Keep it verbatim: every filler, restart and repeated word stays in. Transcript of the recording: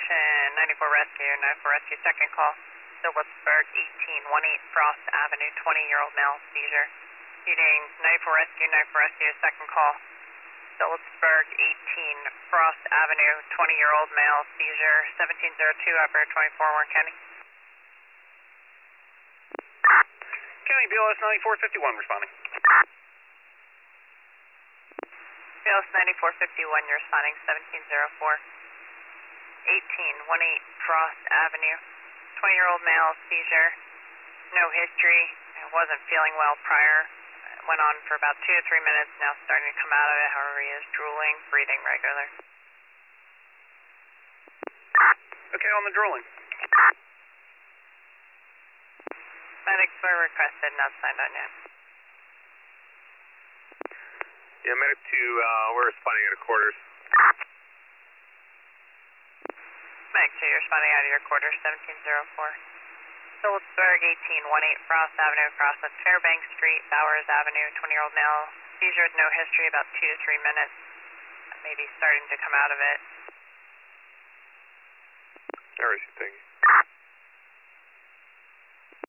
Ocean, ninety-four Rescue, ninety-four Rescue, second call. Phillipsburg, eighteen eighteen Frost Avenue, twenty-year-old male, seizure. Repeating, ninety-four Rescue, ninety-four Rescue, second call. Phillipsburg, eighteen Frost Avenue, twenty-year-old male, seizure, seventeen oh two, operator twenty-four, Warren County. County B L S ninety-four fifty-one responding. B L S ninety-four fifty-one, you're responding, seventeen oh four. eighteen eighteen Frost Avenue, twenty-year-old male, seizure, no history, wasn't feeling well prior. Went on for about two to three minutes, now starting to come out of it, however he is drooling, breathing regular. Okay, on the drooling. Medics were requested, not signed on yet. Yeah, medic two, uh, we're responding at a quarters. Medic two, you're responding out of your quarters, seventeen oh four. Phillipsburg, eighteen eighteen Frost Avenue, across with Fairbanks Street, Bowers Avenue, twenty-year-old male. Seizure with no history, about two to three minutes. Maybe starting to come out of it. Alright, thank you.